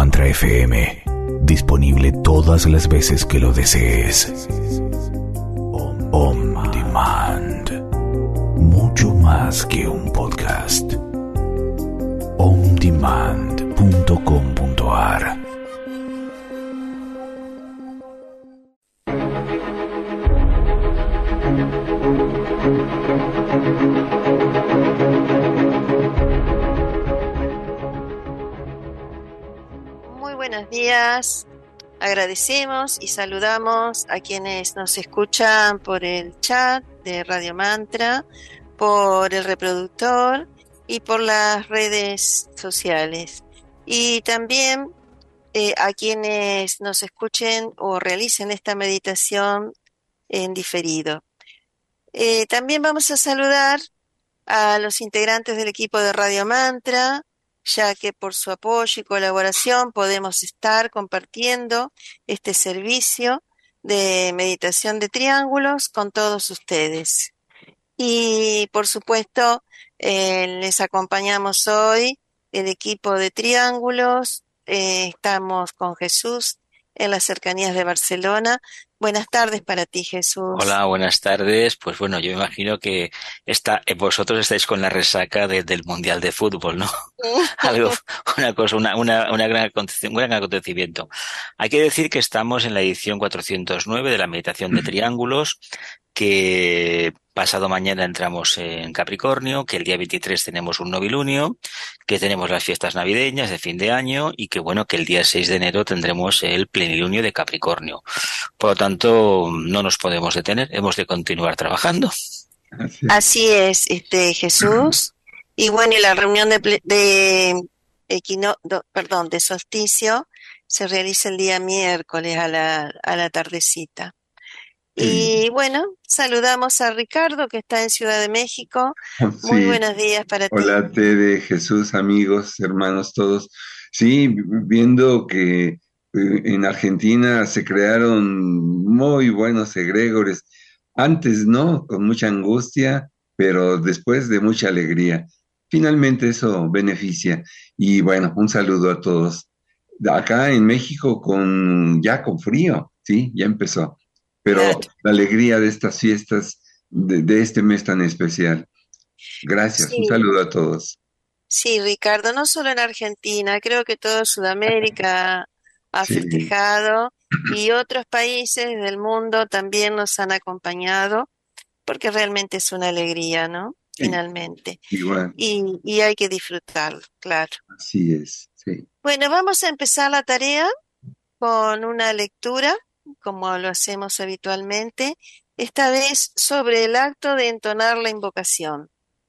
Mantra FM, disponible todas las veces que lo desees. On Demand, mucho más que un podcast. ondemand.com.ar. Muy buenos días. Agradecemos y saludamos a quienes nos escuchan por el chat de Radio Mantra, por el reproductor y por las redes sociales. Y también a quienes nos escuchen o realicen esta meditación en diferido. También vamos a saludar a los integrantes del equipo de Radio Mantra, ya que por su apoyo y colaboración podemos estar compartiendo este servicio de meditación de triángulos con todos ustedes. Y por supuesto, les acompañamos hoy el equipo de triángulos. Estamos con Jesús en las cercanías de Barcelona. Buenas tardes para ti, Jesús. Hola, buenas tardes. Pues bueno, yo me imagino que vosotros estáis con la resaca del Mundial de Fútbol, ¿no? Algo, una cosa, un gran acontecimiento. Hay que decir que estamos en la edición 409 de la meditación de triángulos, que pasado mañana entramos en Capricornio, que el día 23 tenemos un novilunio, que tenemos las fiestas navideñas de fin de año y que bueno, que el día 6 de enero tendremos el plenilunio de Capricornio. Por lo tanto, no nos podemos detener, hemos de continuar trabajando. Así es, Jesús. Y bueno, y la reunión de solsticio se realiza el día miércoles a la tardecita. Y bueno, saludamos a Ricardo, que está en Ciudad de México. Muy buenos días para ti. Hola, Tere, Jesús, amigos, hermanos todos. Sí, viendo que en Argentina se crearon muy buenos egregores. Antes, ¿no? Con mucha angustia, pero después de mucha alegría. Finalmente eso beneficia. Y bueno, un saludo a todos. Acá en México ya con frío, sí, ya empezó. Pero Claro. la alegría de estas fiestas, de este mes tan especial. Gracias, Sí. un saludo a todos. Sí, Ricardo, no solo en Argentina, creo que toda Sudamérica ha Sí. festejado y otros países del mundo también nos han acompañado, porque realmente es una alegría, ¿no? Sí. Finalmente. Igual, Y hay que disfrutarlo, claro. así es, sí. Bueno, vamos a empezar la tarea con una lectura, como lo hacemos habitualmente, esta vez sobre el acto de entonar la invocación.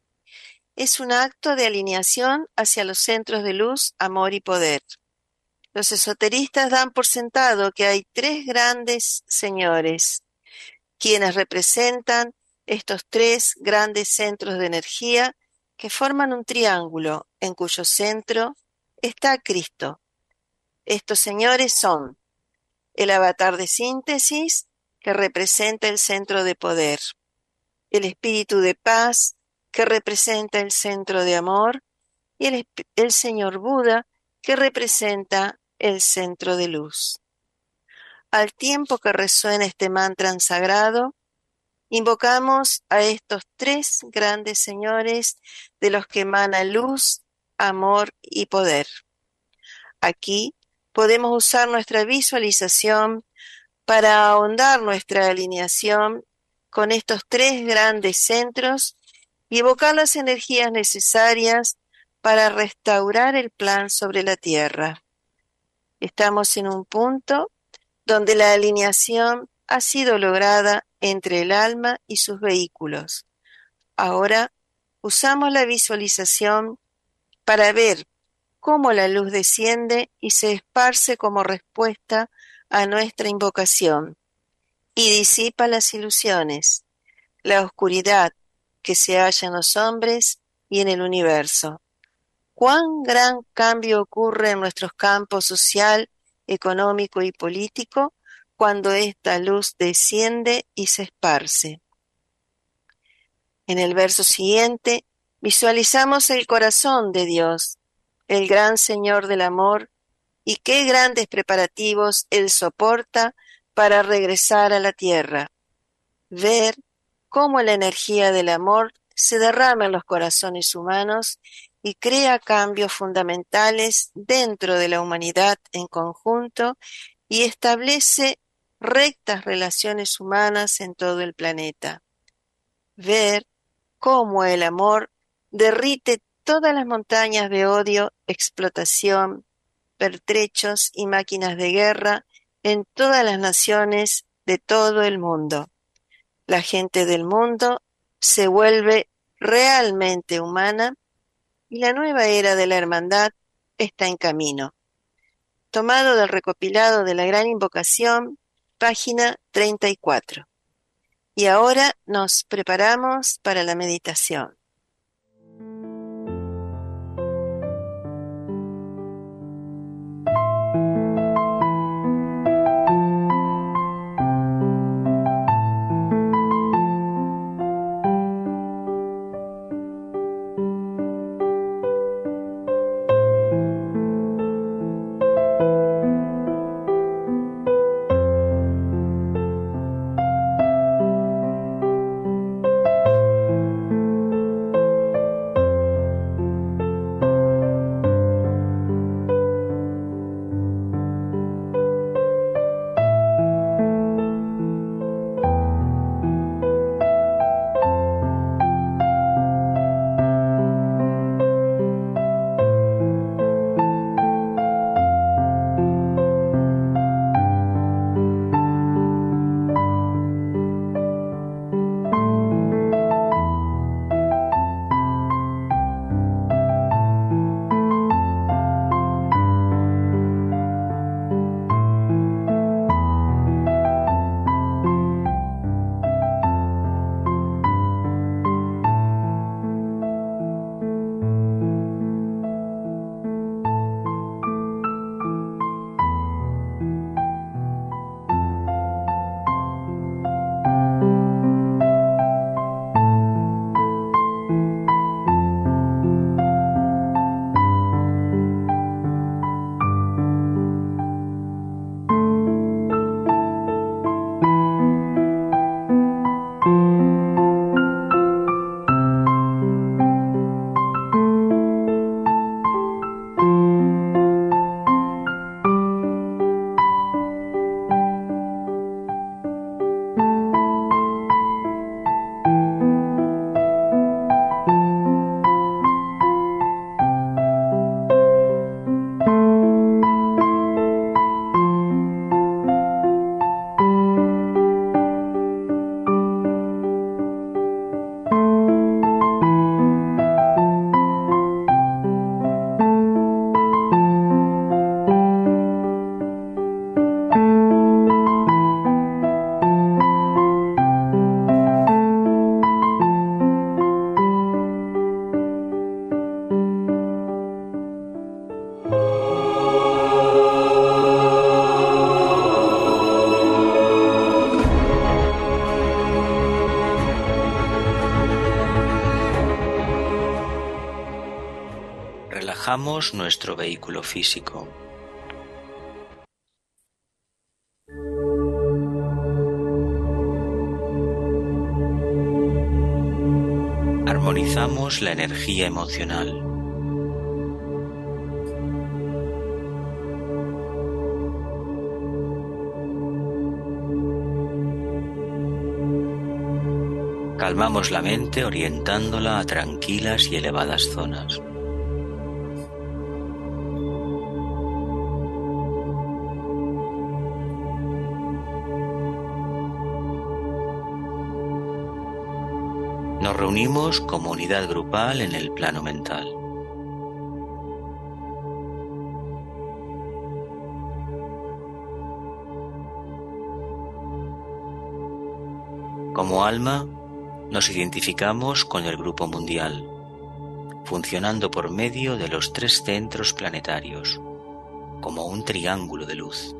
Es un acto de alineación hacia los centros de luz, amor y poder. Los esoteristas dan por sentado que hay tres grandes señores, quienes representan estos tres grandes centros de energía que forman un triángulo en cuyo centro está Cristo. Estos señores son el avatar de síntesis, que representa el centro de poder, el espíritu de paz, que representa el centro de amor, y el señor Buda, que representa el centro de luz. Al tiempo que resuena este mantra sagrado, invocamos a estos tres grandes señores de los que emana luz, amor y poder. Aquí podemos usar nuestra visualización para ahondar nuestra alineación con estos tres grandes centros y evocar las energías necesarias para restaurar el plan sobre la Tierra. Estamos en un punto donde la alineación ha sido lograda entre el alma y sus vehículos. Ahora usamos la visualización para ver cómo la luz desciende y se esparce como respuesta a nuestra invocación y disipa las ilusiones, la oscuridad que se halla en los hombres y en el universo. ¿Cuán gran cambio ocurre en nuestros campos social, económico y político cuando esta luz desciende y se esparce? En el verso siguiente, visualizamos el corazón de Dios, el gran Señor del amor, y qué grandes preparativos él soporta para regresar a la tierra. Ver cómo la energía del amor se derrama en los corazones humanos y crea cambios fundamentales dentro de la humanidad en conjunto y establece rectas relaciones humanas en todo el planeta. Ver cómo el amor derrite todas las montañas de odio, explotación, pertrechos y máquinas de guerra en todas las naciones de todo el mundo. La gente del mundo se vuelve realmente humana y la nueva era de la hermandad está en camino. Tomado del recopilado de la Gran Invocación, página 34. Y ahora nos preparamos para la meditación. Relajamos nuestro vehículo físico. Armonizamos la energía emocional. Calmamos la mente orientándola a tranquilas y elevadas zonas. Nos reunimos como unidad grupal en el plano mental. Como alma, nos identificamos con el grupo mundial, funcionando por medio de los 3 centros planetarios, como un triángulo de luz.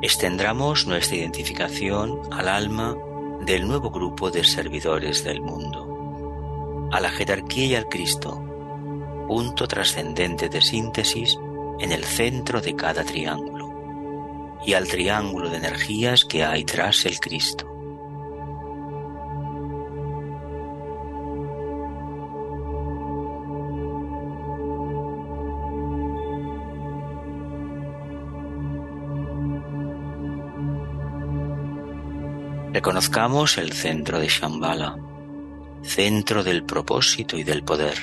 Extendamos nuestra identificación al alma del nuevo grupo de servidores del mundo, a la jerarquía y al Cristo, punto trascendente de síntesis en el centro de cada triángulo, y al triángulo de energías que hay tras el Cristo. Reconozcamos el centro de Shambhala, centro del propósito y del poder.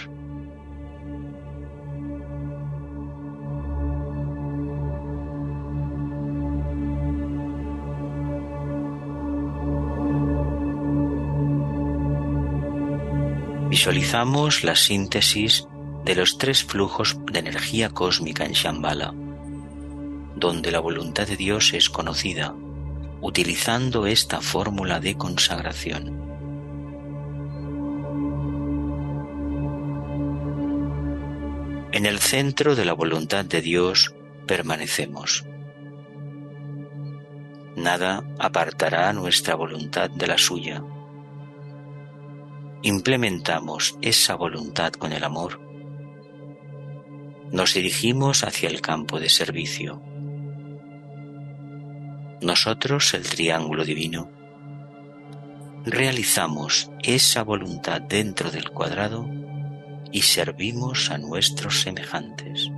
Visualizamos la síntesis de los 3 flujos de energía cósmica en Shambhala, donde la voluntad de Dios es conocida, utilizando esta fórmula de consagración. En el centro de la voluntad de Dios permanecemos. Nada apartará nuestra voluntad de la suya. Implementamos esa voluntad con el amor. Nos dirigimos hacia el campo de servicio. Nosotros, el triángulo divino, realizamos esa voluntad dentro del cuadrado y servimos a nuestros semejantes.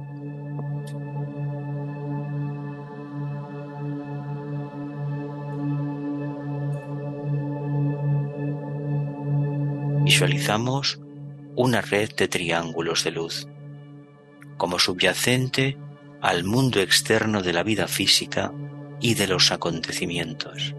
Visualizamos una red de triángulos de luz, como subyacente al mundo externo de la vida física y de los acontecimientos.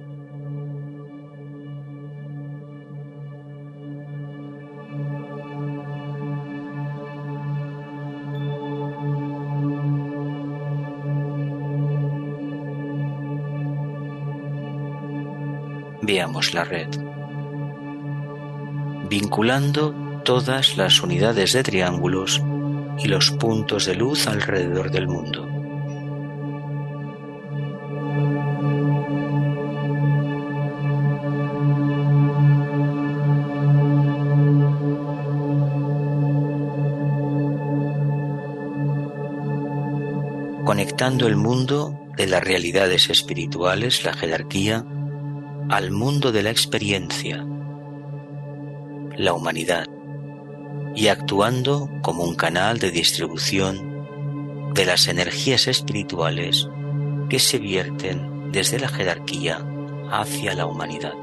Veamos la red, vinculando todas las unidades de triángulos y los puntos de luz alrededor del mundo. Conectando el mundo de las realidades espirituales, la jerarquía, al mundo de la experiencia, la humanidad, y actuando como un canal de distribución de las energías espirituales que se vierten desde la jerarquía hacia la humanidad.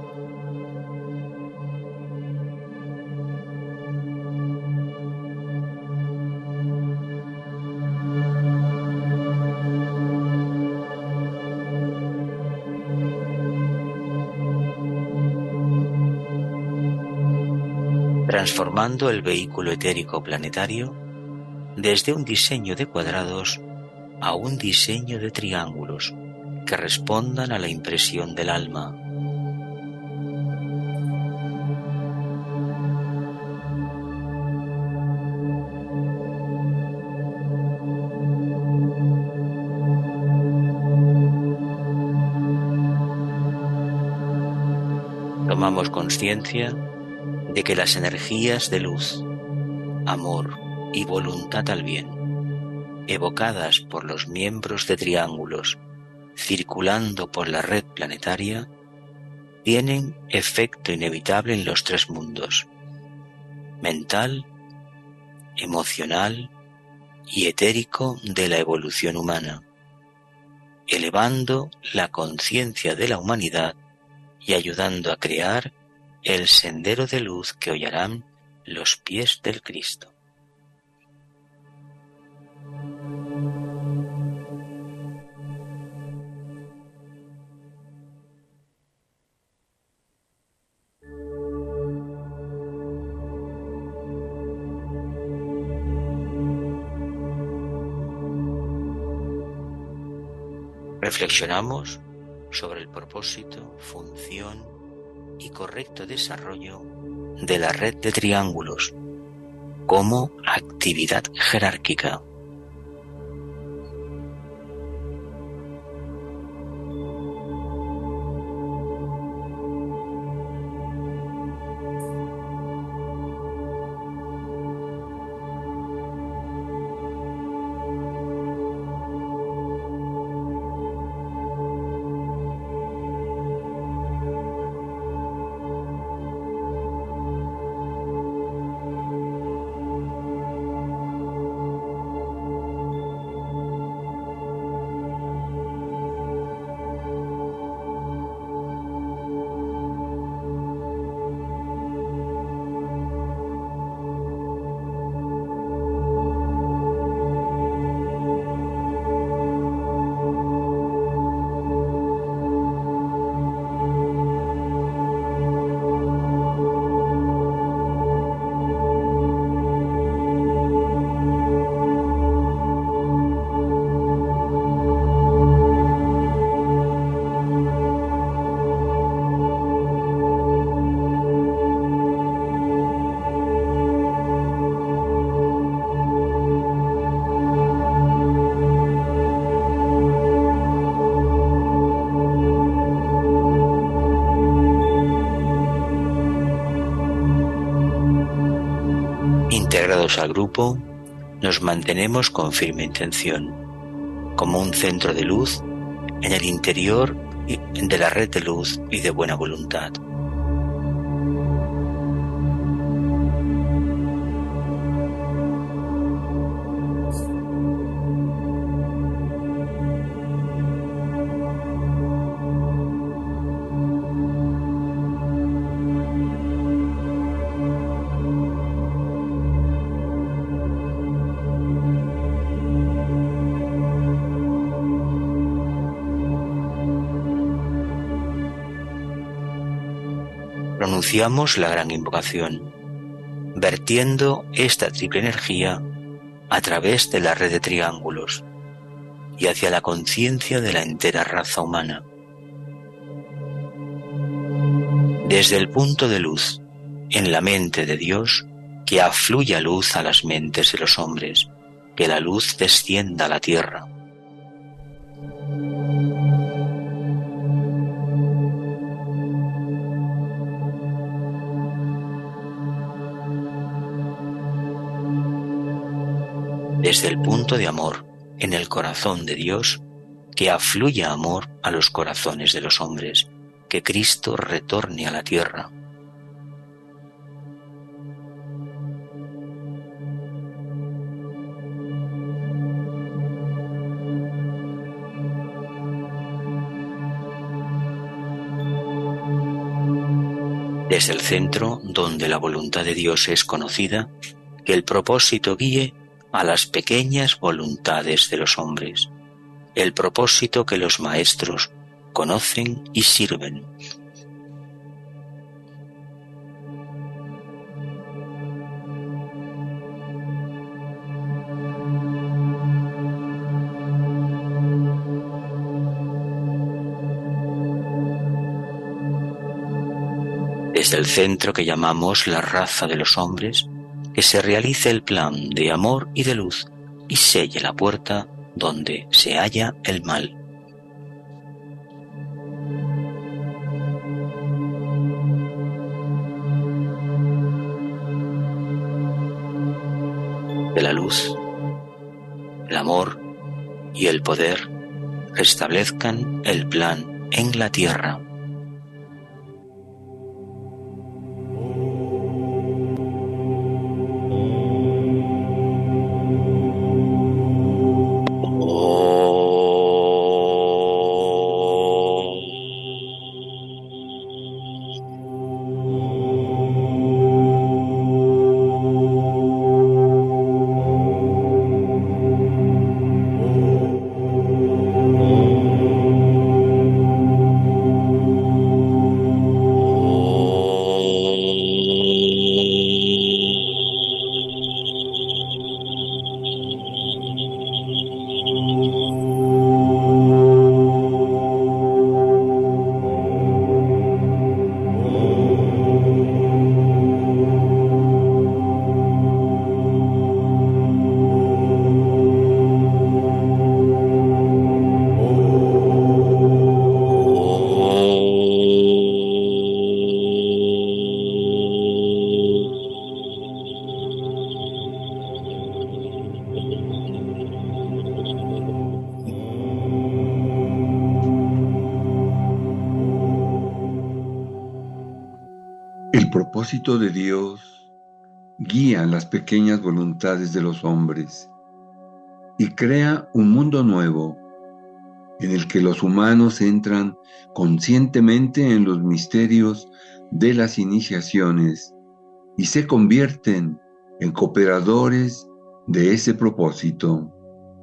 Transformando el vehículo etérico planetario desde un diseño de cuadrados a un diseño de triángulos que respondan a la impresión del alma. Tomamos conciencia de que las energías de luz, amor y voluntad al bien, evocadas por los miembros de triángulos circulando por la red planetaria, tienen efecto inevitable en los 3 mundos: mental, emocional y etérico de la evolución humana, elevando la conciencia de la humanidad y ayudando a crear el sendero de luz que hollarán los pies del Cristo. Reflexionamos sobre el propósito, función y correcto desarrollo de la red de triángulos como actividad jerárquica. Unidos al grupo, nos mantenemos con firme intención, como un centro de luz en el interior de la red de luz y de buena voluntad. Pronunciamos la gran invocación, vertiendo esta triple energía a través de la red de triángulos y hacia la conciencia de la entera raza humana. Desde el punto de luz en la mente de Dios, que afluya luz a las mentes de los hombres, que la luz descienda a la tierra. Desde el punto de amor en el corazón de Dios, que afluya amor a los corazones de los hombres, que Cristo retorne a la tierra. Desde el centro, donde la voluntad de Dios es conocida, que el propósito guíe a las pequeñas voluntades de los hombres, el propósito que los maestros conocen y sirven. Desde el centro que llamamos la raza de los hombres, que se realice el plan de amor y de luz y selle la puerta donde se halla el mal. Que la luz, el amor y el poder restablezcan el plan en la tierra. El propósito de Dios guía las pequeñas voluntades de los hombres y crea un mundo nuevo en el que los humanos entran conscientemente en los misterios de las iniciaciones y se convierten en cooperadores de ese propósito.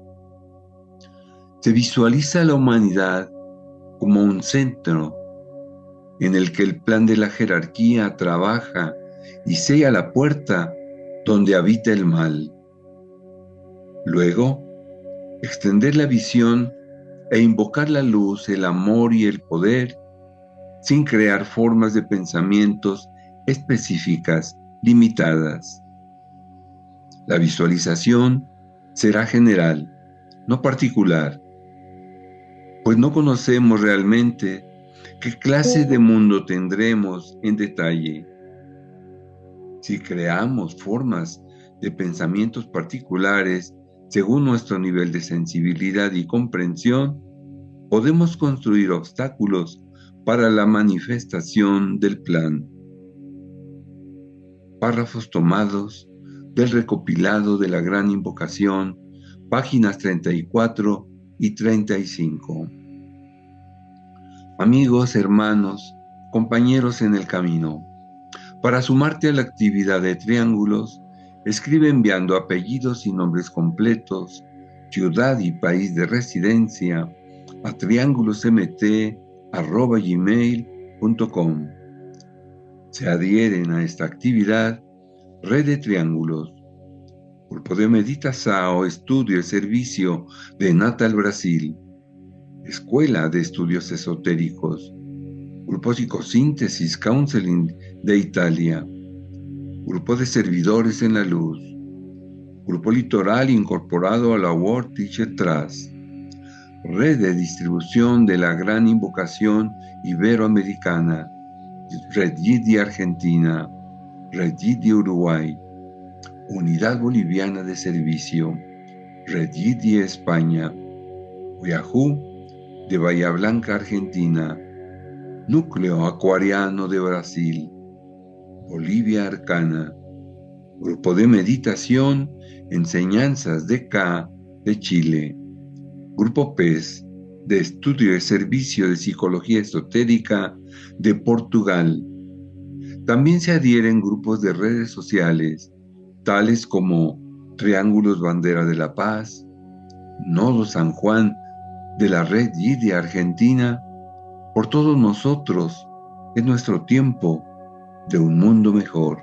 Se visualiza a la humanidad como un centro en el que el plan de la jerarquía trabaja y sella la puerta donde habita el mal. Luego, extender la visión e invocar la luz, el amor y el poder, sin crear formas de pensamientos específicas, limitadas. La visualización será general, no particular, pues no conocemos realmente qué clase de mundo tendremos en detalle. Si creamos formas de pensamientos particulares según nuestro nivel de sensibilidad y comprensión, podemos construir obstáculos para la manifestación del plan. Párrafos tomados del recopilado de la Gran Invocación, páginas 34 y 35. Amigos, hermanos, compañeros en el camino, para sumarte a la actividad de triángulos, escribe enviando apellidos y nombres completos, ciudad y país de residencia a triangulosmt@gmail.com. Se adhieren a esta actividad Red de Triángulos, Grupo de Meditación, Estudio y Servicio de Natal, Brasil, Escuela de Estudios Esotéricos, Grupo Psicosíntesis Counseling de Italia, Grupo de Servidores en la Luz, Grupo Litoral incorporado a la World Teacher Trust, Red de Distribución de la Gran Invocación Iberoamericana, Red Yidi Argentina, Red Yidi Uruguay, Unidad Boliviana de Servicio, Red Yidi España, Yahoo de Bahía Blanca, Argentina, Núcleo Acuariano de Brasil, Bolivia Arcana, Grupo de Meditación, Enseñanzas de K de Chile, Grupo PES de Estudio y Servicio de Psicología Esotérica de Portugal. También se adhieren grupos de redes sociales, tales como Triángulos Bandera de la Paz, Nodo San Juan de la Red Yidi Argentina, por todos nosotros, en nuestro tiempo de un mundo mejor.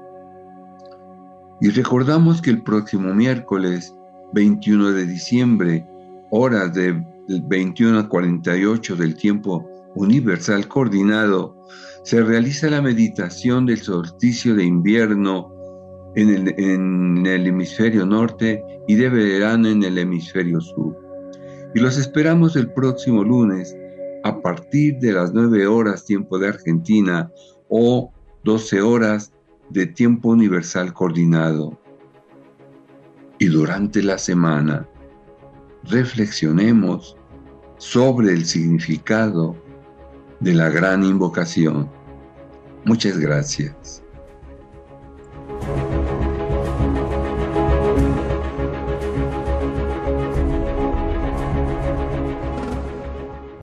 Y recordamos que el próximo miércoles 21 de diciembre, horas de 21:48 del tiempo universal coordinado, se realiza la meditación del solsticio de invierno en el hemisferio norte y de verano en el hemisferio sur. Y los esperamos el próximo lunes a partir de las 9 horas tiempo de Argentina o 12 horas de tiempo universal coordinado. Y durante la semana reflexionemos sobre el significado de la Gran Invocación. Muchas gracias.